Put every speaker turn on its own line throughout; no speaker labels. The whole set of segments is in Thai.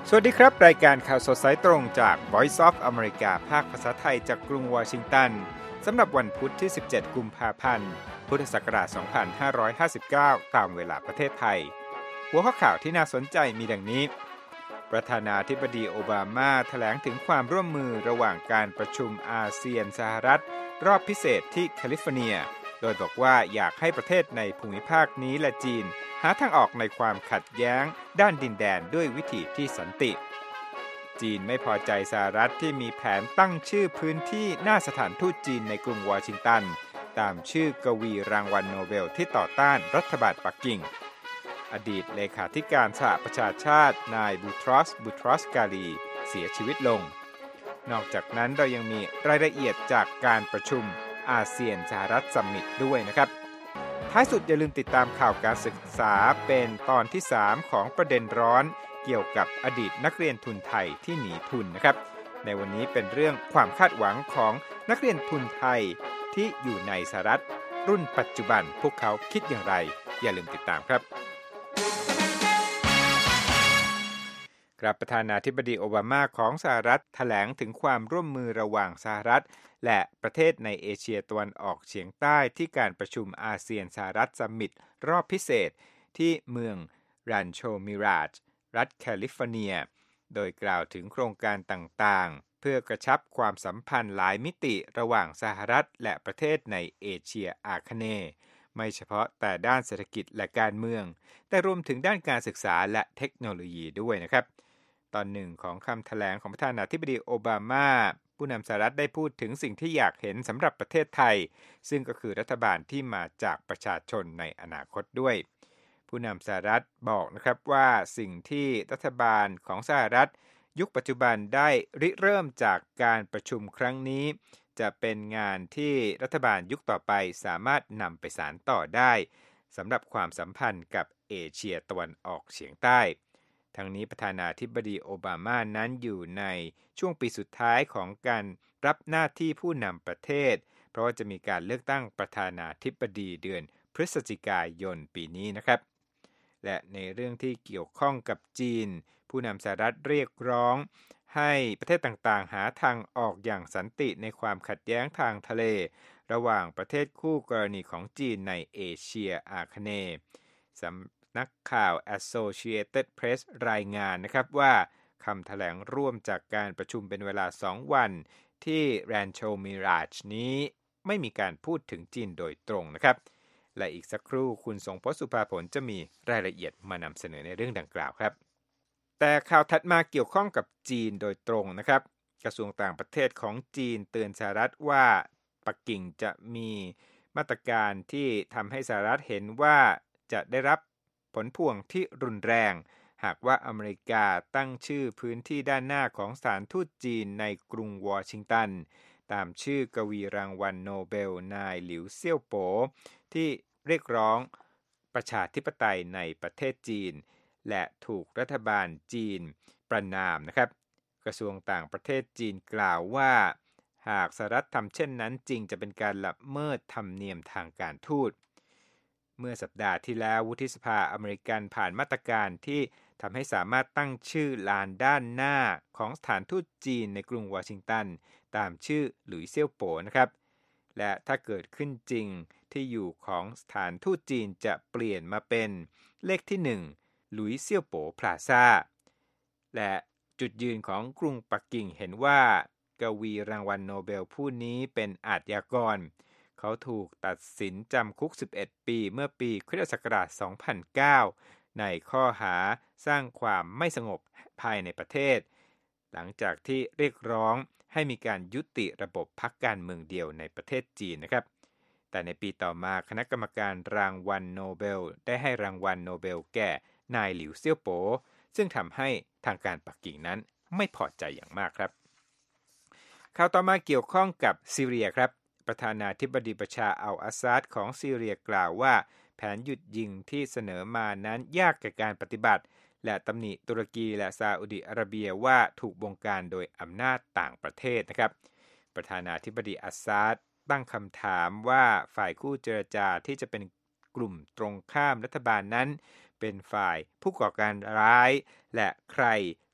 สวัสดีครับรายการข่าวสดสายตรงจาก Voice of America ภาคภาษาไทยจากกรุงวอชิงตันสำหรับวันพุธที่ 17 กุมภาพันธ์ พุทธศักราช 2559 ตามเวลาประเทศไทยหัวข้อข่าวที่น่าสนใจมีดังนี้ประธานาธิบดีโอบามาแถลงถึงความร่วมมือระหว่างการประชุมอาเซียนสหรัฐรอบพิเศษที่แคลิฟอร์เนียโดยบอกว่าอยากให้ประเทศในภูมิภาคนี้และจีนหาทางออกในความขัดแย้งด้านดินแดนด้วยวิธีที่สันติจีนไม่พอใจสหรัฐที่มีแผนตั้งชื่อพื้นที่หน้าสถานทูตจีนในกรุงวอชิงตันตามชื่อกวีรางวัลโนเบลที่ต่อต้านรัฐบาลปักกิ่งอดีตเลขาธิการสหประชาชาตินายบูตรอสกาลีเสียชีวิตลงนอกจากนั้นเรายังมีรายละเอียดจากการประชุมอาเซียนสหรัฐซัมมิตด้วยนะครับท้ายสุดอย่าลืมติดตามข่าวการศึกษาเป็นตอนที่ 3 ของประเด็นร้อนเกี่ยวกับอดีตนักเรียนทุนไทยที่หนีทุนนะครับในวันนี้เป็นเรื่องความคาดหวังของนักเรียนทุนไทยที่อยู่ในสหรัฐรุ่นปัจจุบันพวกเขาคิดอย่างไรอย่าลืมติดตามครับประธานาธิบดีโอบามาของสหรัฐแถลงถึงความร่วมมือระหว่างสหรัฐและประเทศในเอเชียตะวันออกเฉียงใต้ที่การประชุมอาเซียนสหรัฐซัมมิตรอบพิเศษที่เมืองรันโชมิราจรัฐแคลิฟอร์เนียโดยกล่าวถึงโครงการต่างๆเพื่อกระชับความสัมพันธ์หลายมิติระหว่างสหรัฐและประเทศในเอเชียอาคเนย์ไม่เฉพาะแต่ด้านเศรษฐกิจและการเมืองแต่รวมถึงด้านการศึกษาและเทคโนโลยีด้วยนะครับตอนหนึ่งของคำแถลงของประธานาธิบดีโอบามาผู้นำสหรัฐได้พูดถึงสิ่งที่อยากเห็นสำหรับประเทศไทยซึ่งก็คือรัฐบาลที่มาจากประชาชนในอนาคตด้วยผู้นำสหรัฐบอกนะครับว่าสิ่งที่รัฐบาลของสหรัฐยุคปัจจุบันได้ริเริ่มจากการประชุมครั้งนี้จะเป็นงานที่รัฐบาลยุคต่อไปสามารถนำไปสานต่อได้สำหรับความสัมพันธ์กับเอเชียตะวันออกเฉียงใต้ทั้งนี้ประธานาธิบดีโอบามานั้นอยู่ในช่วงปีสุดท้ายของการรับหน้าที่ผู้นำประเทศเพราะว่าจะมีการเลือกตั้งประธานาธิบดีเดือนพฤศจิกายนปีนี้นะครับและในเรื่องที่เกี่ยวข้องกับจีนผู้นำสหรัฐเรียกร้องให้ประเทศต่างๆหาทางออกอย่างสันติในความขัดแย้งทางทะเลระหว่างประเทศคู่กรณีของจีนในเอเชียอาคเนย์นักข่าว Associated Press รายงานนะครับว่าคำแถลงร่วมจากการประชุมเป็นเวลา2วันที่ Rancho Mirage นี้ไม่มีการพูดถึงจีนโดยตรงนะครับและอีกสักครู่คุณทรงพจน์สุภาผลจะมีรายละเอียดมานำเสนอในเรื่องดังกล่าวครับแต่ข่าวถัดมาเกี่ยวข้องกับจีนโดยตรงนะครับกระทรวงต่างประเทศของจีนเตือนสหรัฐว่าปักกิ่งจะมีมาตรการที่ทำให้สหรัฐเห็นว่าจะได้รับผลพวงที่รุนแรงหากว่าอเมริกาตั้งชื่อพื้นที่ด้านหน้าของสถานทูตจีนในกรุงวอชิงตันตามชื่อกวีรางวัลโนเบลนายหลิวเซี่ยวโป๋ที่เรียกร้องประชาธิปไตยในประเทศจีนและถูกรัฐบาลจีนประณามนะครับกระทรวงต่างประเทศจีนกล่าวว่าหากสหรัฐทำเช่นนั้นจริงจะเป็นการละเมิดธรรมเนียมทางการทูตเมื่อสัปดาห์ที่แล้ววุฒิสภาอเมริกันผ่านมาตรการที่ทำให้สามารถตั้งชื่อลานด้านหน้าของสถานทูตจีนในกรุงวอชิงตันตามชื่อหลุยส์เซี่ยวโป๋นะครับและถ้าเกิดขึ้นจริงที่อยู่ของสถานทูตจีนจะเปลี่ยนมาเป็นเลขที่1หลุยส์เซี่ยวโป๋พลาซ่าและจุดยืนของกรุงปักกิ่งเห็นว่ากวีรางวัลโนเบลผู้นี้เป็นอาชญากรเขาถูกตัดสินจำคุก11ปีเมื่อปีค.ศ. 2009ในข้อหาสร้างความไม่สงบภายในประเทศหลังจากที่เรียกร้องให้มีการยุติระบบพรรคการเมืองเดียวในประเทศจีนนะครับแต่ในปีต่อมาคณะกรรมการรางวัลโนเบลได้ให้รางวัลโนเบลแก่นายหลิวเซี่ยวโป๋ซึ่งทำให้ทางการปักกิ่งนั้นไม่พอใจอย่างมากครับข่าวต่อมาเกี่ยวข้องกับซีเรียครับประธานาธิบดีบัชาร์อัลอาซาดของซีเรียกล่าวว่าแผนหยุดยิงที่เสนอมานั้นยากแก่การปฏิบัติและตำหนิตุรกีและซาอุดิอาระเบียว่าถูกบงการโดยอำนาจต่างประเทศนะครับประธานาธิบดีอาซาดตั้งคำถามว่าฝ่ายคู่เจรจาที่จะเป็นกลุ่มตรงข้ามรัฐบาลนั้นเป็นฝ่ายผู้ก่อการร้ายและใคร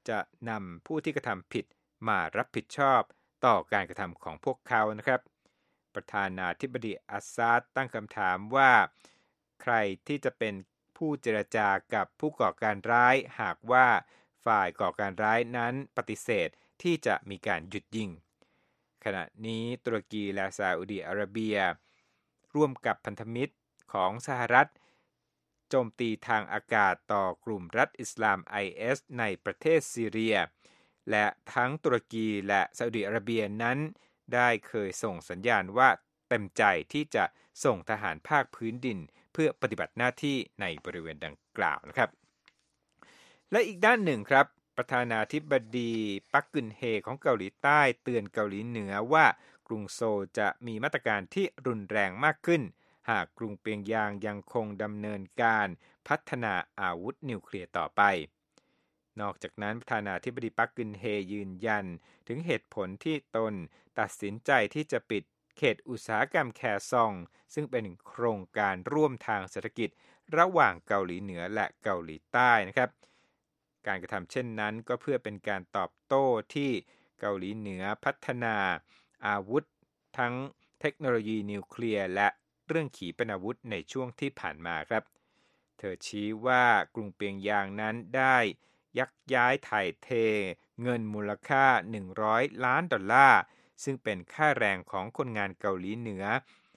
จะนำผู้ที่กระทำผิดมารับผิดชอบต่อการกระทำของพวกเขานะครับประธานาธิบดีอัสซาดตั้งคำถามว่าใครที่จะเป็นผู้เจรจากับผู้ก่อการร้ายหากว่าฝ่ายก่อการร้ายนั้นปฏิเสธที่จะมีการหยุดยิงขณะนี้ตุรกีและซาอุดิอาระเบียร่วมกับพันธมิตรของสหรัฐโจมตีทางอากาศต่อกลุ่มรัฐอิสลาม IS ในประเทศซีเรียและทั้งตุรกีและซาอุดิอาระเบียนั้นได้เคยส่งสัญญาณว่าเต็มใจที่จะส่งทหารภาคพื้นดินเพื่อปฏิบัติหน้าที่ในบริเวณดังกล่าวนะครับและอีกด้านหนึ่งครับประธานาธิบดีปักกึนเฮของเกาหลีใต้เตือนเกาหลีเหนือว่ากรุงโซลจะมีมาตรการที่รุนแรงมากขึ้นหากกรุงเปียงยางยังคงดำเนินการพัฒนาอาวุธนิวเคลียร์ต่อไปนอกจากนั้นประธานาธิบดีปักกึนเฮยืนยันถึงเหตุผลที่ตนตัดสินใจที่จะปิดเขตอุตสาหกรรมแคซองซึ่งเป็นโครงการร่วมทางเศรษฐกิจระหว่างเกาหลีเหนือและเกาหลีใต้นะครับการกระทำเช่นนั้นก็เพื่อเป็นการตอบโต้ที่เกาหลีเหนือพัฒนาอาวุธทั้งเทคโนโลยีนิวเคลียร์และเรื่องขีปนาวุธในช่วงที่ผ่านมาครับเธอชี้ว่ากรุงเปียงยางนั้นได้ยักย้ายถ่ายเทเงินมูลค่า$100 ล้านซึ่งเป็นค่าแรงของคนงานเกาหลีเหนือ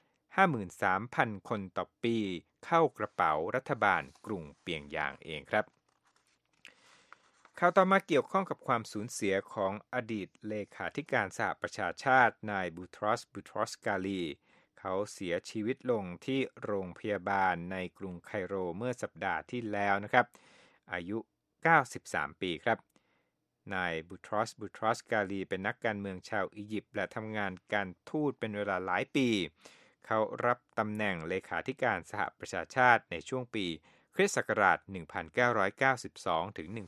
53,000 คนต่อปีเข้ากระเป๋ารัฐบาลกรุงเปียงยางเองครับข่าวต่อมาเกี่ยวข้องกับความสูญเสียของอดีตเลขาธิการสหประชาชาตินายบูตรอสกาลีเขาเสียชีวิตลงที่โรงพยาบาลในกรุงไคโรเมื่อสัปดาห์ที่แล้วนะครับอายุ93 ปีครับนายบูตรอสกาลีเป็นนักการเมืองชาวอียิปต์และทำงานการทูตเป็นเวลาหลายปีเขารับตำแหน่งเลขาธิการสหประชาชาติในช่วงปีคริสต์ศักราช 1992 ถึง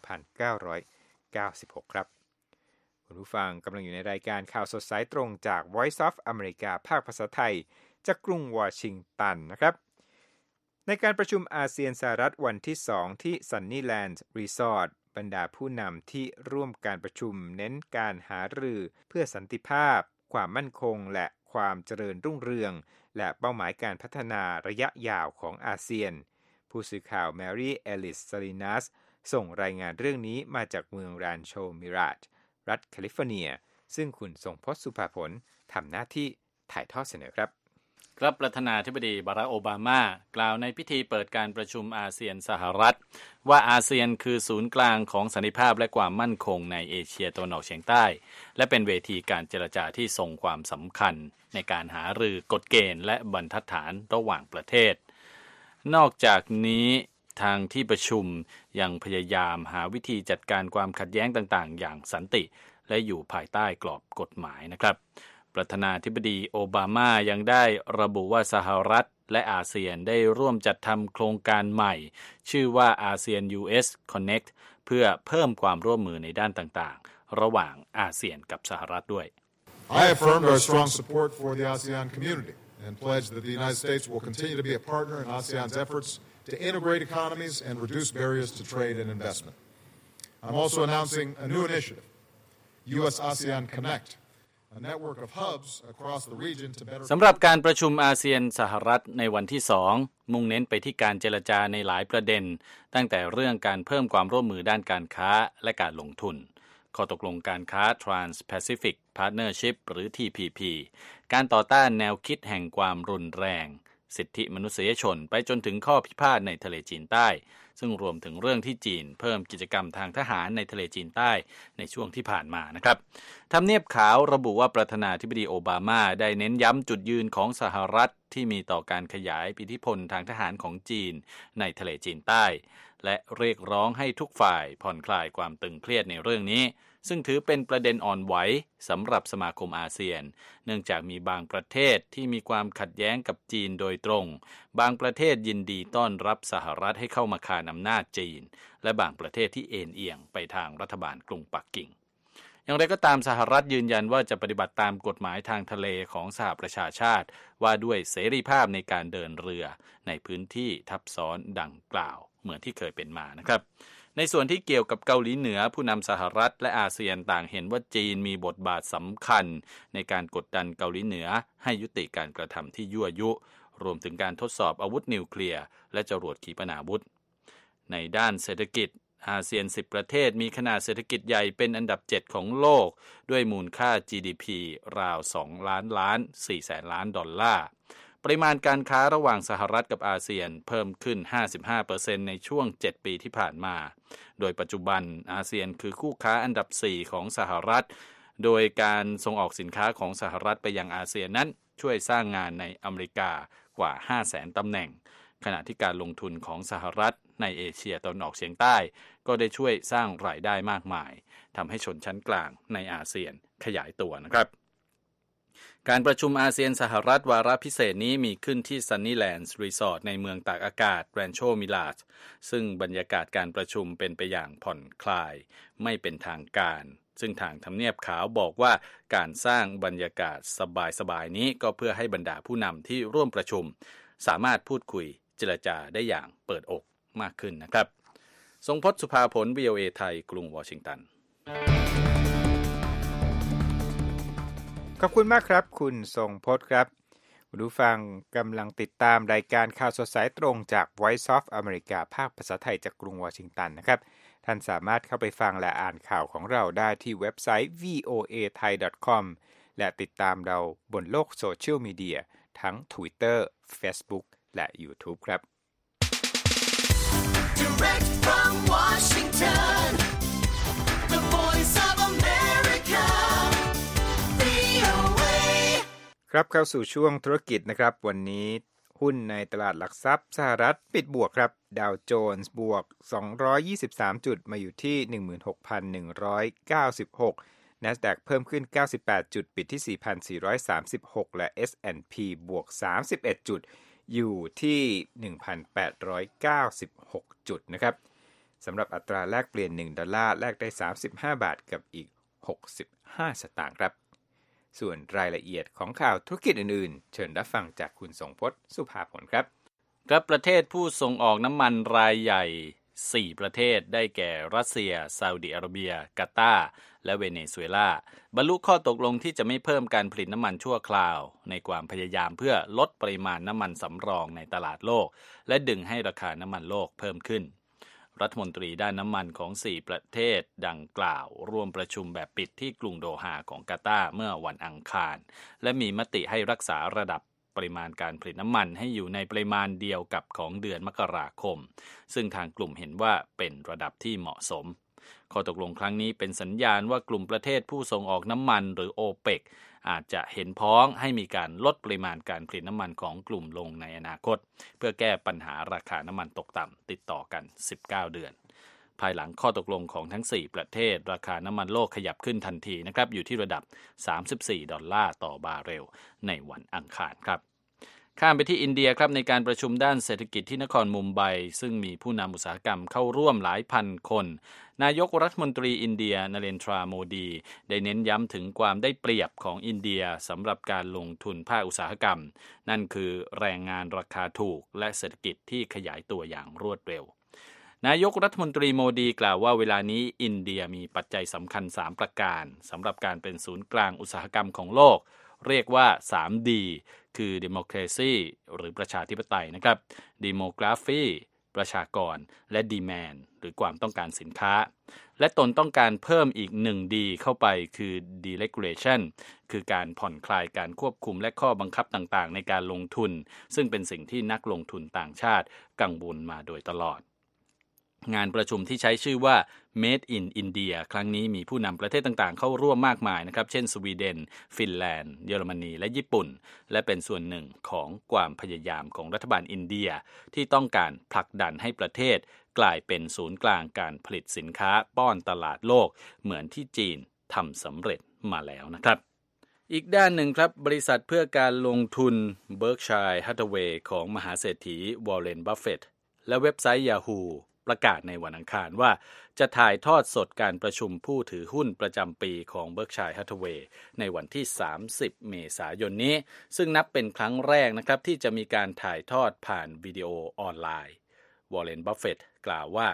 1996 ครับคุณผู้ฟังกำลังอยู่ในรายการข่าวสดสายตรงจาก Voice of America ภาคภาษาไทยจากกรุงวอชิงตันนะครับในการประชุมอาเซียนสหรัฐวันที่ 2 ที่ Sunnyland Resort บรรดาผู้นำที่ร่วมการประชุมเน้นการหารือเพื่อสันติภาพความมั่นคงและความเจริญรุ่งเรืองและเป้าหมายการพัฒนาระยะยาวของอาเซียนผู้สื่อข่าวแมรี่เอลิสซาลินัสส่งรายงานเรื่องนี้มาจากเมืองรานโชมิราจรัฐแคลิฟอร์เนียซึ่งคุณทรงพจน์สุภาผลทำหน้าที่ถ่ายทอดเสนอครับ
ครับประธานาธิบดีบารักโอบามากล่าวในพิธีเปิดการประชุมอาเซียนสหรัฐว่าอาเซียนคือศูนย์กลางของสันติภาพและความมั่นคงในเอเชียตะวันออกเฉียงใต้และเป็นเวทีการเจรจาที่ทรงความสำคัญในการหารือกฎเกณฑ์และบรรทัดฐานระหว่างประเทศนอกจากนี้ทางที่ประชุมยังพยายามหาวิธีจัดการความขัดแย้งต่างๆอย่างสันติและอยู่ภายใต้กรอบกฎหมายนะครับประธานาธิบดีโอบามายังได้ระบุว่าสหรัฐและอาเซียนได้ร่วมจัดทำโครงการใหม่ชื่อว่าอาเซียน US Connect เพื่อเพิ่มความร่วมมือในด้านต่างๆระหว่างอาเซียนกับสหรัฐด้วย
I affirmed our strong support for the ASEAN community and pledge that the United States will continue to be a partner in ASEAN's efforts to integrate economies and reduce barriers to trade and investment. I'm also announcing a new initiative, US-ASEAN Connect, a network of hubs across the region to better
สำหรับการประชุมอาเซียนสหรัฐในวันที่ 2 มุ่งเน้นไปที่การเจรจาในหลายประเด็นตั้งแต่เรื่องการเพิ่มความร่วมมือด้านการค้าและการลงทุนข้อตกลงการค้า Trans-Pacific Partnership หรือ TPP การต่อต้านแนวคิดแห่งความรุนแรงสิทธิมนุษยชนไปจนถึงข้อพิพาทในทะเลจีนใต้ซึ่งรวมถึงเรื่องที่จีนเพิ่มกิจกรรมทางทหารในทะเลจีนใต้ในช่วงที่ผ่านมานะครับทำเนียบขาวระบุว่าประธานาธิบดีโอบามาได้เน้นย้ำจุดยืนของสหรัฐที่มีต่อการขยายอิทธิพลทางทหารของจีนในทะเลจีนใต้และเรียกร้องให้ทุกฝ่ายผ่อนคลายความตึงเครียดในเรื่องนี้ซึ่งถือเป็นประเด็นอ่อนไหวสำหรับสมาคมอาเซียนเนื่องจากมีบางประเทศที่มีความขัดแย้งกับจีนโดยตรงบางประเทศยินดีต้อนรับสหรัฐให้เข้ามาคานอำนาจจีนและบางประเทศที่เอ็นเอียงไปทางรัฐบาลกรุงปักกิ่งอย่างไรก็ตามสหรัฐยืนยันว่าจะปฏิบัติตามกฎหมายทางทะเลของสหประชาชาติว่าด้วยเสรีภาพในการเดินเรือในพื้นที่ทับซ้อนดังกล่าวเหมือนที่เคยเป็นมานะครับในในส่วนที่เกี่ยวกับเกาหลีเหนือผู้นำสหรัฐและอาเซียนต่างเห็นว่าจีนมีบทบาทสำคัญในการกดดันเกาหลีเหนือให้ยุติการกระทำที่ยั่วยุรวมถึงการทดสอบอาวุธนิวเคลียร์และจรวดขีปนาวุธในด้านเศรษฐกิจอาเซียน10ประเทศมีขนาดเศรษฐกิจใหญ่เป็นอันดับ7ของโลกด้วยมูลค่า GDP ราว2 ล้าน 4 แสนล้านดอลลาร์ปริมาณการค้าระหว่างสหรัฐกับอาเซียนเพิ่มขึ้น 55% ในช่วง7ปีที่ผ่านมาโดยปัจจุบันอาเซียนคือคู่ค้าอันดับ4ของสหรัฐโดยการส่งออกสินค้าของสหรัฐไปยังอาเซียนนั้นช่วยสร้างงานในอเมริกากว่า 500,000 ตำแหน่งขณะที่การลงทุนของสหรัฐในเอเชียตะวันออกเฉียงใต้ก็ได้ช่วยสร้างรายได้มากมายทำให้ชนชั้นกลางในอาเซียนขยายตัวนะครับการประชุมอาเซียนสหรัฐวาระพิเศษนี้มีขึ้นที่ Sunnylands Resort ในเมืองตากอากาศ Rancho Mirage ซึ่งบรรยากาศการประชุมเป็นไปอย่างผ่อนคลายไม่เป็นทางการซึ่งทางทำเนียบขาวบอกว่าการสร้างบรรยากาศสบายๆนี้ก็เพื่อให้บรรดาผู้นำที่ร่วมประชุมสามารถพูดคุยเจรจาได้อย่างเปิดอกมากขึ้นนะครับทรงพจน์ สุภาผล VOA ไทยกรุงวอชิงตัน
ขอบคุณมากครับคุณทรงพจน์ครับคุณผู้ฟังกำลังติดตามรายการข่าวสดสายตรงจาก Voice of America ภาคภาษาไทยจากกรุงวอชิงตันนะครับท่านสามารถเข้าไปฟังและอ่านข่าวของเราได้ที่เว็บไซต์ voathai.com และติดตามเราบนโลกโซเชียลมีเดียทั้ง Twitter Facebook และ YouTube ครับ
Direct from Washington, the voice of America, VOA
ครับเข้าสู่ช่วงธุรกิจนะครับวันนี้หุ้นในตลาดหลักทรัพย์สหรัฐปิดบวกครับดาวโจนส์บวก223จุดมาอยู่ที่ 16,196 NASDAQ เพิ่มขึ้น98จุดปิดที่ 4,436 และ S&P บวก31จุดอยู่ที่ 1,896 จุดนะครับสำหรับอัตราแลกเปลี่ยน$1แลกได้35บาทกับอีก65สตางค์ครับส่วนรายละเอียดของข่าวธุรกิจอื่นๆเชิญรับฟังจากคุณทรงพจน์ สุภาผลครับ
ครับประเทศผู้ส่งออกน้ำมันรายใหญ่4ประเทศได้แก่รัสเซียซาอุดิอาระเบียกาตาร์และเวเนซุเอลาบรรลุข้อตกลงที่จะไม่เพิ่มการผลิตน้ำมันชั่วคราวในความพยายามเพื่อลดปริมาณน้ำมันสำรองในตลาดโลกและดึงให้ราคาน้ำมันโลกเพิ่มขึ้นรัฐมนตรีด้านน้ำมันของ4ประเทศดังกล่าวร่วมประชุมแบบปิดที่กรุงโดฮาของกาตาร์เมื่อวันอังคารและมีมติให้รักษาระดับปริมาณการผลิตน้ำมันให้อยู่ในปริมาณเดียวกับของเดือนมกราคมซึ่งทางกลุ่มเห็นว่าเป็นระดับที่เหมาะสมข้อตกลงครั้งนี้เป็นสัญญาณว่ากลุ่มประเทศผู้ส่งออกน้ำมันหรือ OPEC อาจจะเห็นพ้องให้มีการลดปริมาณการผลิตน้ำมันของกลุ่มลงในอนาคตเพื่อแก้ปัญหาราคาน้ำมันตกต่ำติดต่อกัน19เดือนภายหลังข้อตกลงของทั้ง4ประเทศราคาน้ำมันโลกขยับขึ้นทันทีนะครับอยู่ที่ระดับ$34ต่อบาร์เรลในวันอังคารครับข้ามไปที่อินเดียครับในการประชุมด้านเศรษฐกิจที่นครมุมไบซึ่งมีผู้นำอุตสาหกรรมเข้าร่วมหลายพันคนนายกรัฐมนตรีอินเดียนเรนทราโมดีได้เน้นย้ำถึงความได้เปรียบของอินเดียสำหรับการลงทุนภาคอุตสาหกรรมนั่นคือแรงงานราคาถูกและเศรษฐกิจที่ขยายตัวอย่างรวดเร็วนายกรัฐมนตรีโมดีกล่าวว่าเวลานี้อินเดียมีปัจจัยสำคัญ3ประการสำหรับการเป็นศูนย์กลางอุตสาหกรรมของโลกเรียกว่า 3D คือ Democracy หรือประชาธิปไตยนะครับ Demography ประชากรและ Demand หรือความต้องการสินค้าและตนต้องการเพิ่มอีก 1D เข้าไปคือ Deregulation คือการผ่อนคลายการควบคุมและข้อบังคับต่างๆในการลงทุนซึ่งเป็นสิ่งที่นักลงทุนต่างชาติกังวลมาโดยตลอดงานประชุมที่ใช้ชื่อว่า Made in India ครั้งนี้มีผู้นำประเทศต่างๆเข้าร่วมมากมายนะครับเช่นสวีเดนฟินแลนด์เยอรมนีและญี่ปุ่นและเป็นส่วนหนึ่งของความพยายามของรัฐบาลอินเดียที่ต้องการผลักดันให้ประเทศกลายเป็นศูนย์กลางการผลิตสินค้าป้อนตลาดโลกเหมือนที่จีนทำสำเร็จมาแล้วนะครับอีกด้านหนึ่งครับบริษัทเพื่อการลงทุน Berkshire Hathaway ของมหาเศรษฐีวอร์เรน บัฟเฟตต์และเว็บไซต์ Yahooประกาศในวันอังคารว่าจะถ่ายทอดสดการประชุมผู้ถือหุ้นประจำปีของ Berkshire Hathaway ในวันที่30เมษายนนี้ซึ่งนับเป็นครั้งแรกนะครับที่จะมีการถ่ายทอดผ่านวิดีโอออนไลน์วอร์เรน บัฟเฟตต์กล่าวว่า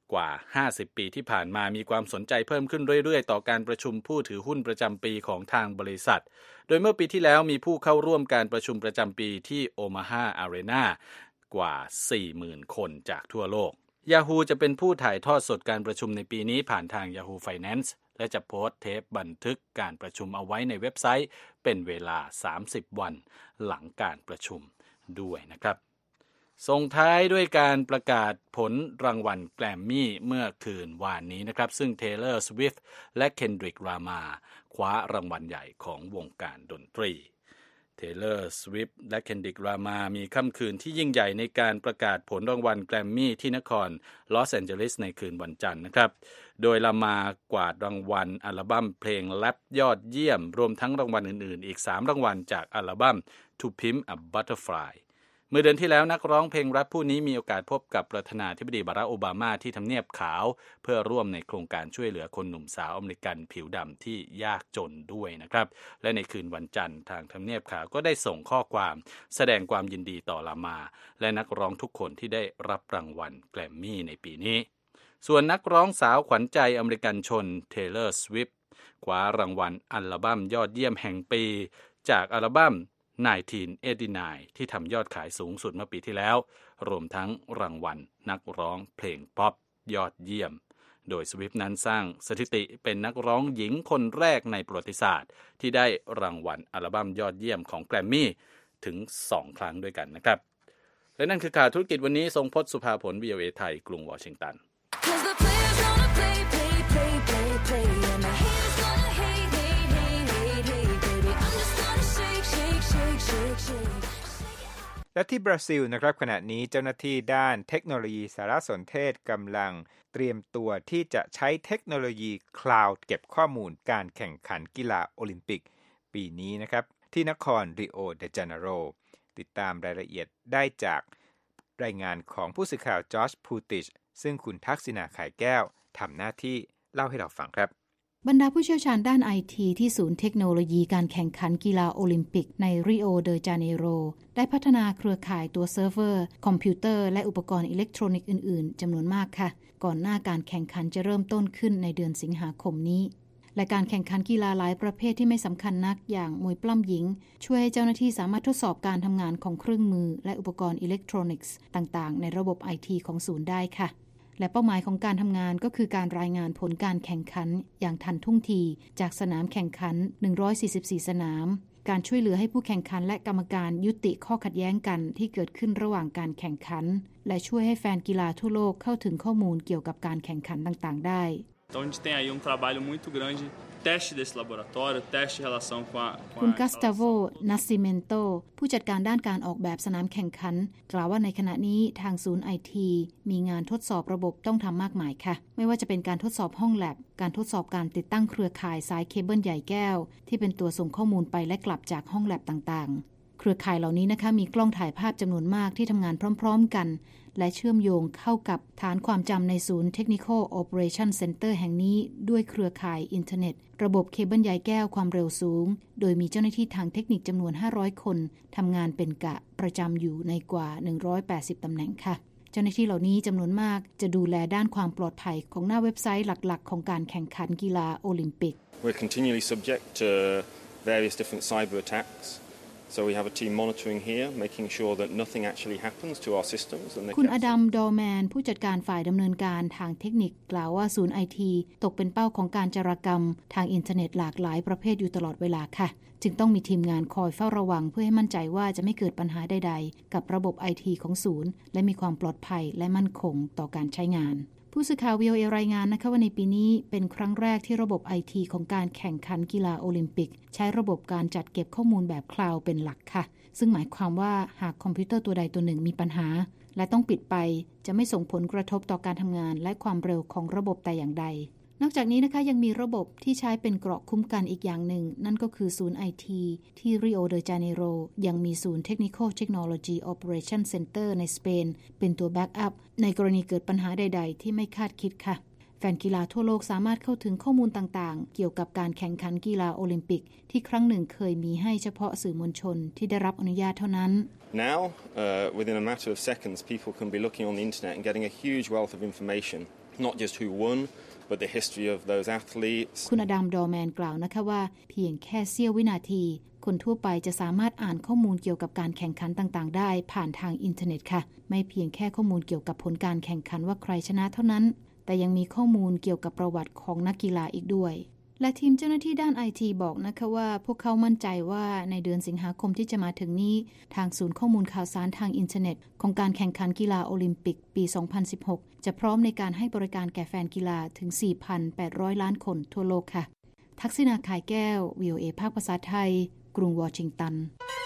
กว่า50ปีที่ผ่านมามีความสนใจเพิ่มขึ้นเรื่อยๆต่อการประชุมผู้ถือหุ้นประจำปีของทางบริษัทโดยเมื่อปีที่แล้วมีผู้เข้าร่วมการประชุมประจำปีที่ Omaha Arena กว่า 40,000 คนจากทั่วโลก Yahoo จะเป็นผู้ถ่ายทอดสดการประชุมในปีนี้ผ่านทาง Yahoo Finance และจะโพสต์เทปบันทึกการประชุมเอาไว้ในเว็บไซต์เป็นเวลา30วันหลังการประชุมด้วยนะครับส่งท้ายด้วยการประกาศผลรางวัลแกรมมี่เมื่อคืนวานนี้นะครับซึ่ง Taylor Swift และ Kendrick Lamar คว้ารางวัลใหญ่ของวงการดนตรี Taylor Swift และ Kendrick Lamar มีค่ำคืนที่ยิ่งใหญ่ในการประกาศผลรางวัลแกรมมี่ที่นครลอสแอนเจลิสในคืนวันจันทร์นะครับโดย Lamar กวาดรางวัลอัลบั้มเพลงแรปยอดเยี่ยมรวมทั้งรางวัลอื่นๆอีก3รางวัลจากอัลบั้ม To Pimp a Butterflyเมื่อเดือนที่แล้วนักร้องเพลงแรปผู้นี้มีโอกาสพบกับประธานาธิบดีบารักโอบามาที่ทำเนียบขาวเพื่อร่วมในโครงการช่วยเหลือคนหนุ่มสาวอเมริกันผิวดำที่ยากจนด้วยนะครับและในคืนวันจันทร์ทางทำเนียบขาวก็ได้ส่งข้อความแสดงความยินดีต่อลามาและนักร้องทุกคนที่ได้รับรางวัลแกรมมี่ในปีนี้ส่วนนักร้องสาวขวัญใจอเมริกันชน Taylor Swift คว้ารางวัลอัลบั้มยอดเยี่ยมแห่งปีจากอัลบั้ม1989 ที่ทำยอดขายสูงสุดเมื่อปีที่แล้วรวมทั้งรางวัลนักร้องเพลงป๊อปยอดเยี่ยมโดย Swift นั้นสร้างสถิติเป็นนักร้องหญิงคนแรกในประวัติศาสตร์ที่ได้รางวัลอัลบั้มยอดเยี่ยมของแกรมมี่ถึง2ครั้งด้วยกันนะครับและนั่นคือข่าวธุรกิจวันนี้ทรงพจน์สุภาผล VOA ไทยกรุงวอชิงตัน
และที่บราซิลนะครับขณะนี้เจ้าหน้าที่ด้านเทคโนโลยีสารสนเทศกำลังเตรียมตัวที่จะใช้เทคโนโลยีคลาวด์เก็บข้อมูลการแข่งขันกีฬาโอลิมปิกปีนี้นะครับที่นครริโอเดจาเนโรติดตามรายละเอียดได้จากรายงานของผู้สื่อข่าวจอร์จพูติชซึ่งคุณทักษิณาไข่แก้วทำหน้าที่เล่าให้เราฟังครับ
บรรดาผู้เชี่ยวชาญด้าน IT ที่ศูนย์เทคโนโลยีการแข่งขันกีฬาโอลิมปิกในริโอเดจาเนโรได้พัฒนาเครือข่ายตัวเซิร์ฟเวอร์คอมพิวเตอร์และอุปกรณ์อิเล็กทรอนิกส์อื่นๆจำนวนมากค่ะก่อนหน้าการแข่งขันจะเริ่มต้นขึ้นในเดือนสิงหาคมนี้และการแข่งขันกีฬาหลายประเภทที่ไม่สำคัญนักอย่างมวยปล้ำหญิงช่วยให้เจ้าหน้าที่สามารถทดสอบการทำงานของเครื่องมือและอุปกรณ์อิเล็กทรอนิกส์ต่างๆในระบบ IT ของศูนย์ได้ค่ะและเป้าหมายของการทำงานก็คือการรายงานผลการแข่งขันอย่างทันท่วงทีจากสนามแข่งขัน144สนามการช่วยเหลือให้ผู้แข่งขันและกรรมการยุติข้อขัดแย้งกันที่เกิดขึ้นระหว่างการแข่งขันและช่วยให้แฟนกีฬาทั่วโลกเข้าถึงข้อมูลเกี่ยวกับการแข่งขันต่างๆได้
Então a gente tem aí trabalho muito grande teste desse laboratório, teste em relação com a
คุณกัสตาโว นัสซิเมนโตผู้จัดการด้านการออกแบบสนามแข่งขันกล่าวว่าในขณะนี้ทางศูนย์ IT มีงานทดสอบระบบต้องทำมากมายค่ะไม่ว่าจะเป็นการทดสอบห้องแลบการทดสอบการติดตั้งเครือข่ายสายเคเบิลใหญ่แก้วที่เป็นตัวส่งข้อมูลไปและกลับจากห้องแลบต่างๆเครือข่ายเหล่านี้นะคะมีกล้องถ่ายภาพจำนวนมากที่ทำงานพร้อมๆกันและเชื่อมโยงเข้ากับฐานความจำในศูนย์ Technical Operation Center แห่งนี้ด้วยเครือข่ายอินเทอร์เน็ตระบบเคเบิลใยแก้วความเร็วสูงโดยมีเจ้าหน้าที่ทางเทคนิคจำนวน500คนทำงานเป็นกะประจำอยู่ในกว่า180ตำแหน่งค่ะเจ้าหน้าที่เหล่านี้จำนวนมากจะดูแลด้านความปลอดภัยของหน้าเว็บไซต์หลักๆของการแข่งขันกีฬาโอลิมปิก
We're continually subject to various different cyber attacks.So we have a team monitoring here, making sure that nothing actually happens to our systems.
คุณอดัม ดอร์แมนผู้จัดการฝ่ายดำเนินการทางเทคนิคกล่าวว่าศูนย์ IT ตกเป็นเป้าของการจารกรรมทางอินเทอร์เน็ตหลากหลายประเภทอยู่ตลอดเวลาค่ะจึงต้องมีทีมงานคอยเฝ้าระวังเพื่อให้มั่นใจว่าจะไม่เกิดปัญหาใดๆกับระบบ IT ของศูนย์และมีความปลอดภัยและมั่นคงต่อการใช้งานผู้สื่อข่าว VOA รายงานนะคะว่าในปีนี้เป็นครั้งแรกที่ระบบ IT ของการแข่งขันกีฬาโอลิมปิกใช้ระบบการจัดเก็บข้อมูลแบบคลาวด์เป็นหลักค่ะซึ่งหมายความว่าหากคอมพิวเตอร์ตัวใดตัวหนึ่งมีปัญหาและต้องปิดไปจะไม่ส่งผลกระทบต่อการทำงานและความเร็วของระบบแต่อย่างใดนอกจากนี้นะคะยังมีระบบที่ใช้เป็นเกราะคุ้มกันอีกอย่างหนึ่งนั่นก็คือศูนย์ IT ที่ริโอเดจาเนโรยังมีศูนย์ Technical Technology Operation Center ในสเปนเป็นตัวแบ็กอัพในกรณีเกิดปัญหาใดๆที่ไม่คาดคิดค่ะแฟนกีฬาทั่วโลกสามารถเข้าถึงข้อมูลต่างๆเกี่ยวกับการแข่งขันกีฬาโอลิมปิกที่ครั้งหนึ่งเคยมีให้เฉพาะสื่อมวลชนที่ได้รับอนุญาตเท่านั้น
Now, within a matter of seconds, people can be looking on the internet and getting a huge wealth of information not just who won but the history of those athletes
คุณอดัม ดอร์แมนกล่าวนะคะว่าเพียงแค่เสี้ยววินาทีคนทั่วไปจะสามารถอ่านข้อมูลเกี่ยวกับการแข่งขันต่างๆได้ผ่านทางอินเทอร์เน็ตค่ะไม่เพียงแค่ข้อมูลเกี่ยวกับผลการแข่งขันว่าใครชนะเท่านั้นแต่ยังมีข้อมูลเกี่ยวกับประวัติของนักกีฬาอีกด้วยและทีมเจ้าหน้าที่ด้าน IT บอกนะคะว่าพวกเขามั่นใจว่าในเดือนสิงหาคมที่จะมาถึงนี้ทางศูนย์ข้อมูลข่าวสารทางอินเทอร์เน็ตของการแข่งขันกีฬาโอลิมปิกปี 2016 จะพร้อมในการให้บริการแก่แฟนกีฬาถึง 4,800 ล้านคนทั่วโลกค่ะทักษิณา ข่ายแก้ว VOA ภาคภาษาไทยกรุงวอชิงตัน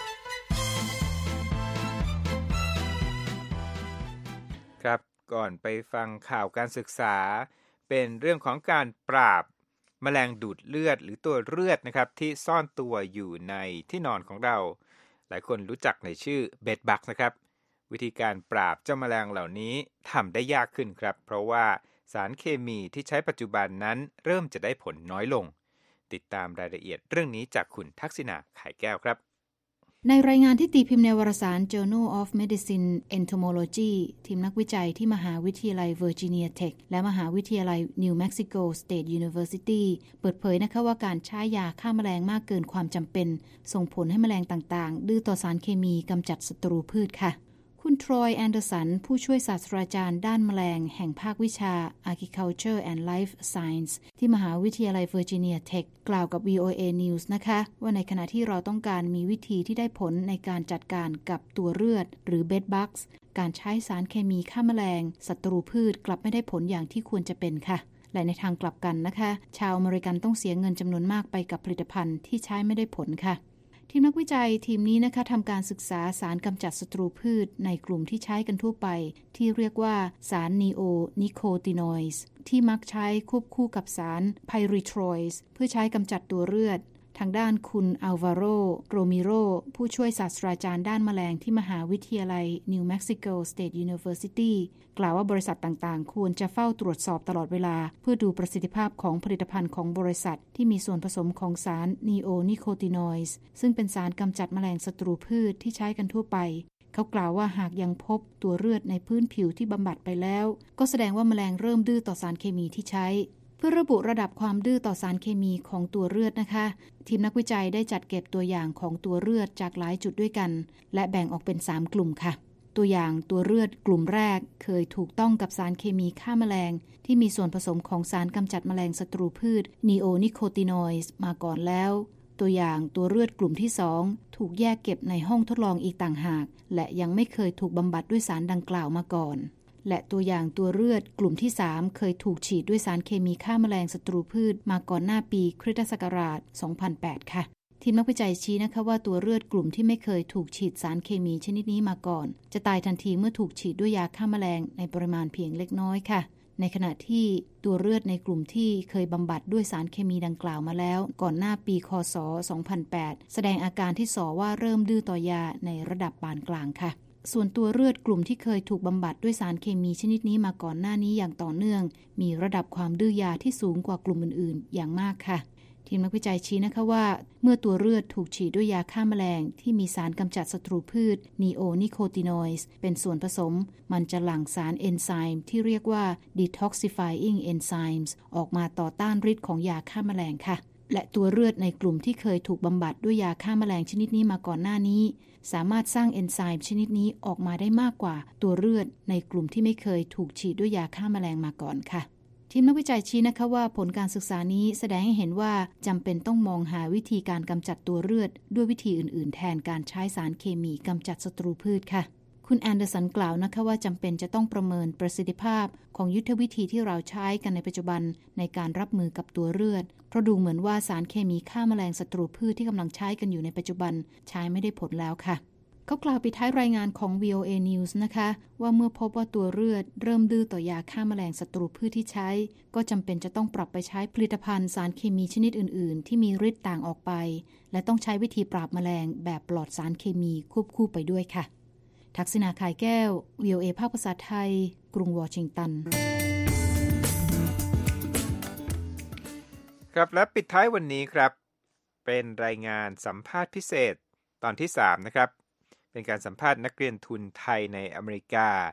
ครับก่อนไปฟังข่าวการศึกษาเป็นเรื่องของการปราบแมลงดูดเลือดหรือตัวเลือดนะครับที่ซ่อนตัวอยู่ในที่นอนของเราหลายคนรู้จักในชื่อเบดบักนะครับวิธีการปราบเจ้าแมลงเหล่านี้ทำได้ยากขึ้นครับเพราะว่าสารเคมีที่ใช้ปัจจุบันนั้นเริ่มจะได้ผลน้อยลงติดตามรายละเอียดเรื่องนี้จากคุณทักษิณา ข่ายแก้วครับ
ในรายงานที่ตีพิมพ์ในวารสาร Journal of Medicine Entomology ทีมนักวิจัยที่มหาวิทยาลัย Virginia Tech และมหาวิทยาลัย New Mexico State University เปิดเผยนะคะว่าการใช้ยาฆ่าแมลงมากเกินความจำเป็นส่งผลให้แมลงต่างๆดื้อต่อสารเคมีกำจัดศัตรูพืชค่ะคุณทรอย แอนเดอร์สันผู้ช่วยศาสตราจารย์ด้านแมลงแห่งภาควิชา Agriculture and Life Science ที่มหาวิทยาลัย Virginia Tech กล่าวกับ VOA News นะคะว่าในขณะที่เราต้องการมีวิธีที่ได้ผลในการจัดการกับตัวเลือดหรือ bed bugs การใช้สารเคมีฆ่าแมลงศัตรูพืชกลับไม่ได้ผลอย่างที่ควรจะเป็นค่ะและในทางกลับกันนะคะชาวอเมริกันต้องเสียเงินจำนวนมากไปกับผลิตภัณฑ์ที่ใช้ไม่ได้ผลค่ะทีมนักวิจัยทีมนี้นะคะทำการศึกษาสารกำจัดศัตรูพืชในกลุ่มที่ใช้กันทั่วไปที่เรียกว่าสารนีโอนิโคตินอยด์ที่มักใช้ควบคู่กับสารไพริทรอยด์เพื่อใช้กำจัดตัวเลือดทางด้านคุณอัลวาโร โรมิโรผู้ช่วยศาสตราจารย์ด้านแมลงที่มหาวิทยาลัย New Mexico State University กล่าวว่าบริษัทต่างๆควรจะเฝ้าตรวจสอบตลอดเวลาเพื่อดูประสิทธิภาพของผลิตภัณฑ์ของบริษัทที่มีส่วนผสมของสารนีโอนิโคตินอยด์ซึ่งเป็นสารกำจัดแมลงศัตรูพืชที่ใช้กันทั่วไปเขากล่าวว่าหากยังพบตัวเลือดในพื้นผิวที่บำบัดไปแล้วก็แสดงว่าแมลงเริ่มดื้อต่อสารเคมีที่ใช้เพื่อระบุระดับความดื้อต่อสารเคมีของตัวเลือดนะคะทีมนักวิจัยได้จัดเก็บตัวอย่างของตัวเลือดจากหลายจุดด้วยกันและแบ่งออกเป็น3กลุ่มค่ะตัวอย่างตัวเลือดกลุ่มแรกเคยถูกต้องกับสารเคมีฆ่าแมลงที่มีส่วนผสมของสารกำจัดแมลงศัตรูพืชนีโอนิโคตินอยด์มาก่อนแล้วตัวอย่างตัวเลือดกลุ่มที่2ถูกแยกเก็บในห้องทดลองอีกต่างหากและยังไม่เคยถูกบำบัดด้วยสารดังกล่าวมาก่อนและตัวอย่างตัวเลือดกลุ่มที่3เคยถูกฉีดด้วยสารเคมีฆ่าแมลงศัตรูพืชมาก่อนหน้าปีคริสตศักราช 2008 ค่ะทีมนักวิจัยชี้นะคะว่าตัวเลือดกลุ่มที่ไม่เคยถูกฉีดสารเคมีชนิดนี้มาก่อนจะตายทันทีเมื่อถูกฉีดด้วยยาฆ่าแมลงในปริมาณเพียงเล็กน้อยค่ะในขณะที่ตัวเลือดในกลุ่มที่เคยบำบัดด้วยสารเคมีดังกล่าวมาแล้วก่อนหน้าปีคศ 2008 แสดงอาการที่ส่อว่าเริ่มดื้อต่อยาในระดับปานกลางค่ะส่วนตัวเลือดกลุ่มที่เคยถูกบำบัดด้วยสารเคมีชนิดนี้มาก่อนหน้านี้อย่างต่อเนื่องมีระดับความดื้อยาที่สูงกว่ากลุ่มอื่นๆอย่างมากค่ะทีมนักวิจัยชี้นะคะว่าเมื่อตัวเลือดถูกฉีดด้วยยาฆ่าแมลงที่มีสารกำจัดศัตรูพืชนีโอนิโคตินอยด์เป็นส่วนผสมมันจะหลั่งสารเอนไซม์ที่เรียกว่า detoxifying enzymes ออกมาต่อต้านฤทธิ์ของยาฆ่าแมลงค่ะและตัวเลือดในกลุ่มที่เคยถูกบำบัดด้วยยาฆ่าแมลงชนิดนี้มาก่อนหน้านี้สามารถสร้างเอนไซม์ชนิดนี้ออกมาได้มากกว่าตัวเลือดในกลุ่มที่ไม่เคยถูกฉีดด้วยยาฆ่าแมลงมาก่อนค่ะทีมนักวิจัยชี้นะคะว่าผลการศึกษานี้แสดงให้เห็นว่าจำเป็นต้องมองหาวิธีการกำจัดตัวเลือดด้วยวิธีอื่นๆแทนการใช้สารเคมีกำจัดศัตรูพืชค่ะคุณแอนเดอร์สันกล่าวนะคะว่าจำเป็นจะต้องประเมินประสิทธิภาพของยุทธวิธีที่เราใช้กันในปัจจุบันในการรับมือกับตัวเลือดเพราะดูเหมือนว่าสารเคมีฆ่าแมลงศัตรูพืชที่กำลังใช้กันอยู่ในปัจจุบันใช้ไม่ได้ผลแล้วค่ะเขากล่าวปิดท้ายรายงานของ VOA News นะคะว่าเมื่อพบว่าตัวเลือดเริ่มดื้อต่อยาฆ่าแมลงศัตรูพืชที่ใช้ก็จำเป็นจะต้องปรับไปใช้ผลิตภัณฑ์สารเคมีชนิดอื่นๆที่มีฤทธิ์ต่างออกไปและต้องใช้วิธีปราบแมลงแบบปลอดสารเคมีควบคู่ไปด้วยค่ะทักษิณา ข่ายแก้ว VOA ภาคภาษาไทยกรุงวอชิงตัน
ครับและปิดท้ายวันนี้ครับเป็นรายงานสัมภาษณ์พิเศษตอนที่3นะครับเป็นการสัมภาษณ์นักเรียนทุนไทยในอเมริกา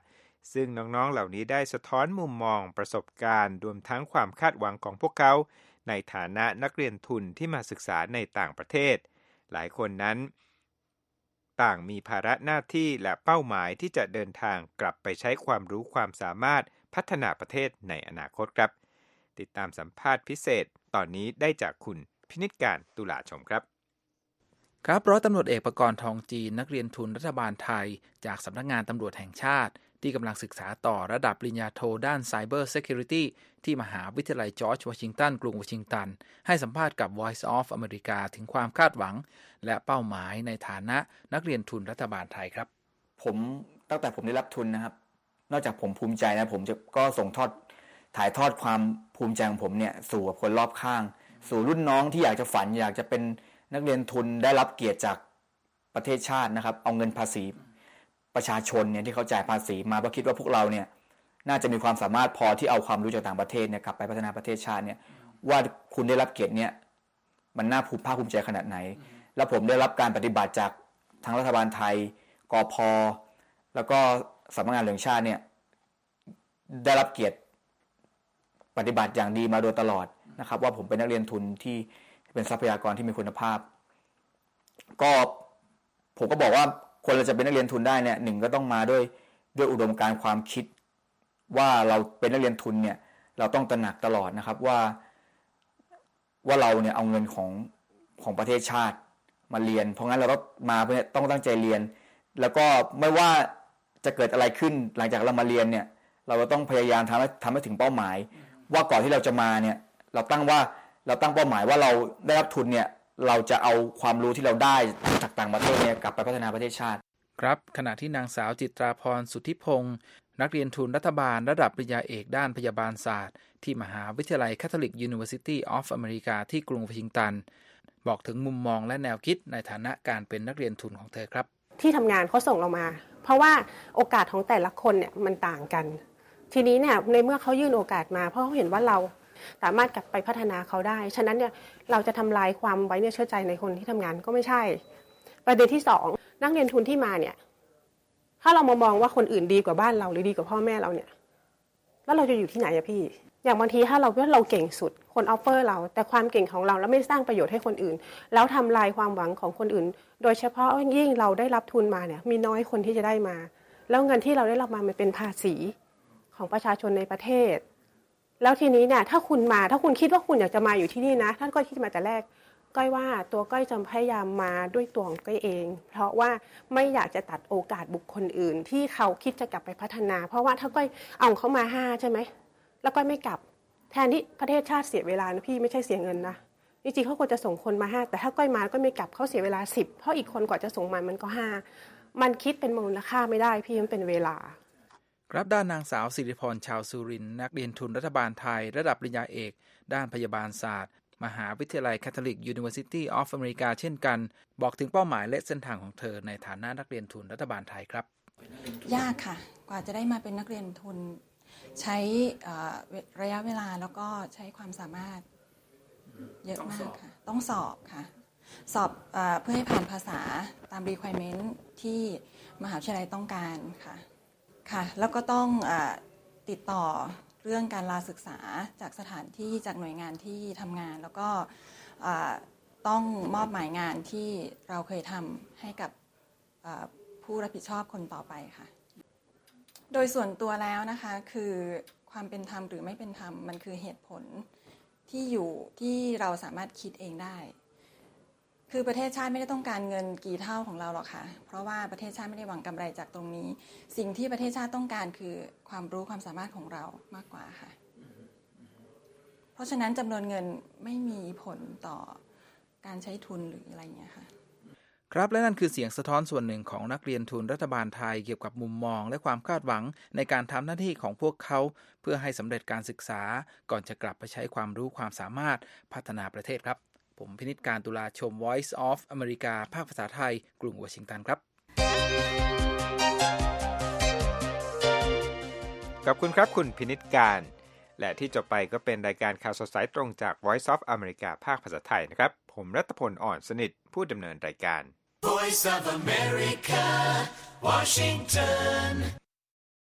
ซึ่งน้องๆเหล่านี้ได้สะท้อนมุมมองประสบการณ์รวมทั้งความคาดหวังของพวกเขาในฐานะนักเรียนทุนที่มาศึกษาในต่างประเทศหลายคนนั้นต่างมีภาระหน้าที่และเป้าหมายที่จะเดินทางกลับไปใช้ความรู้ความสามารถพัฒนาประเทศในอนาคตครับติดตามสัมภาษณ์พิเศษตอนนี้ได้จากคุณพินิจการตุลาชมครับ
ครับร้อยตำรวจเอกประกรณ์ทองจีนนักเรียนทุนรัฐบาลไทยจากสำนักงานตำรวจแห่งชาติที่กำลังศึกษาต่อระดับปริญญาโทด้าน Cyber Security ที่มหาวิทยาลัยจอร์จวอชิงตันกรุงวอชิงตันให้สัมภาษณ์กับ Voice of America ถึงความคาดหวังและเป้าหมายในฐานะนักเรียนทุนรัฐบาลไทยครับ
ผมตั้งแต่ผมได้รับทุนนะครับนอกจากผมภูมิใจนะผมจะก็ส่งถ่ายทอดความภูมิใจของผมเนี่ยสู่คนรอบข้างสู่รุ่นน้องที่อยากจะฝันอยากจะเป็นนักเรียนทุนได้รับเกียรติจากประเทศชาตินะครับเอาเงินภาษีประชาชนเนี่ยที่เขาจ่ายภาษีมาเพราะคิดว่าพวกเราเนี่ยน่าจะมีความสามารถพอที่เอาความรู้จากต่างประเทศเนี่ยกลับไปพัฒนาประเทศชาติเนี่ยว่าคุณได้รับเกียรติเนี่ยมันน่าภาคภูมิใจขนาดไหนแล้วผมได้รับการปฏิบัติจากทางรัฐบาลไทยกพ.แล้วก็สำนักงานตำรวจแห่งชาติเนี่ยได้รับเกียรติปฏิบัติอย่างดีมาโดยตลอดนะครับว่าผมเป็นนักเรียนทุนที่เป็นทรัพยากรที่มีคุณภาพก็ผมก็บอกว่าคนเราจะเป็นนักเรียนทุนได้เนี่ยหนึ่งก็ต้องมาด้วยอุดมการณ์ความคิดว่าเราเป็นนักเรียนทุนเนี่ยเราต้องตระหนักตลอดนะครับว่าเราเนี่ยเอาเงินของประเทศชาติมาเรียนเพราะงั้นเราต้องตั้งใจเรียนแล้วก็ไม่ว่าจะเกิดอะไรขึ้นหลังจากเรามาเรียนเนี่ยเราก็ต้องพยายามทำให้ถึงเป้าหมายว่าก่อนที่เราจะมาเนี่ยเราตั้งเป้าหมายว่าเราได้รับทุนเนี่ยเราจะเอาความรู้ที่เราได้จากต่างประเทศเนี่ยกลับไปพัฒนาประเทศชาติ
ครับขณะที่นางสาวจิตราพรสุทธิพงศ์นักเรียนทุนรัฐบาลระดับปริญญาเอกด้านพยาบาลศาสตร์ที่มหาวิทยาลัย Catholic University of America ที่กรุงวอชิงตันบอกถึงมุมมองและแนวคิดในฐานะการเป็นนักเรียนทุนของเธอครับ
ที่ทำงานเขาส่งเรามาเพราะว่าโอกาสของแต่ละคนเนี่ยมันต่างกันทีนี้เนี่ยในเมื่อเขายื่นโอกาสมาเพราะเขาเห็นว่าเราสามารถกลับไปพัฒนาเขาได้ฉะนั้นเนี่ยเราจะทำลายความไว้เนื้อเชื่อใจในคนที่ทำงานก็ไม่ใช่ประเด็นที่2นักเรียนทุนที่มาเนี่ยถ้าเรามองว่าคนอื่นดีกว่าบ้านเราหรือดีกว่าพ่อแม่เราเนี่ยแล้วเราจะอยู่ที่ไหนอะพี่อย่างบางทีถ้าเราเก่งสุดคนออฟเฟอร์เราแต่ความเก่งของเราแล้วไม่สร้างประโยชน์ให้คนอื่นแล้วทำลายความหวังของคนอื่นโดยเฉพาะยิ่งเราได้รับทุนมาเนี่ยมีน้อยคนที่จะได้มาแล้วเงินที่เราได้รับมามันเป็นภาษีของประชาชนในประเทศแล้วทีนี้เนี่ยถ้าคุณคิดว่าคุณอยากจะมาอยู่ที่นี่นะท่านก็คิดมาแต่แรกก้อยว่าตัวก้อยจะพยายามมาด้วยตัวของก้อยเองเพราะว่าไม่อยากจะตัดโอกาสบุคคลอื่นที่เขาคิดจะกลับไปพัฒนาเพราะว่าถ้าก้อยเอาเขามา5ใช่ไหมแล้วก้อยไม่กลับแทนที่ประเทศชาติเสียเวลานะพี่ไม่ใช่เสียเงินนะจริงๆเขาควรจะส่งคนมา5แต่ถ้าก้อยมาก็ไม่กลับเขาเสียเวลา10เพราะอีกคนกว่าจะส่งมันก็5มันคิดเป็นมูลค่าไม่ได้พี่มันเป็นเวลา
ครับด้านนางสาวสิริพรชาวสุรินทร์นักเรียนทุนรัฐบาลไทยระดับปริญญาเอกด้านพยาบาลศาสตร์มหาวิทยาลัย Catholic University of America เช่นกันบอกถึงเป้าหมายและเส้นทางของเธอในฐานะนักเรียนทุนรัฐบาลไทยครับ
ยากค่ะกว่าจะได้มาเป็นนักเรียนทุนใช้ระยะเวลาแล้วก็ใช้ความสามารถเยอะมากค่ะต้องสอบค่ะสอบเพื่อให้ผ่านภาษาตาม requirement ที่มหาวิทยาลัยต้องการค่ะแล้วก็ต้องติดต่อเรื่องการลาศึกษาจากสถานที่จากหน่วยงานที่ทำงานแล้วก็ต้องมอบหมายงานที่เราเคยทำให้กับผู้รับผิดชอบคนต่อไปค่ะโดยส่วนตัวแล้วนะคะคือความเป็นธรรมหรือไม่เป็นธรรมมันคือเหตุผลที่เราสามารถคิดเองได้คือประเทศชาติไม่ได้ต้องการเงินกี่เท่าของเราหรอกค่ะเพราะว่าประเทศชาติไม่ได้หวังกำไรจากตรงนี้สิ่งที่ประเทศชาติต้องการคือความรู้ความสามารถของเรามากกว่าค่ะเพราะฉะนั้นจำนวนเงินไม่มีผลต่อการใช้ทุนหรืออะไรอย่างเงี้ยค่ะ
ครับและนั่นคือเสียงสะท้อนส่วนหนึ่งของนักเรียนทุนรัฐบาลไทยเกี่ยวกับมุมมองและความคาดหวังในการทำหน้าที่ของพวกเขาเพื่อให้สำเร็จการศึกษาก่อนจะกลับไปใช้ความรู้ความสามารถพัฒนาประเทศครับผมพินิจการตุลาชม Voice of America ภาคภาษาไทยกรุงวอชิงตันครับ
ขอบคุณครับคุณพินิจการและที่จบไปก็เป็นรายการข่าวสดสายตรงจาก Voice of America ภาคภาษาไทยนะครับผมรัตพล อ่อนสนิทผู้ดำเนินรายการ
Voice of America Washington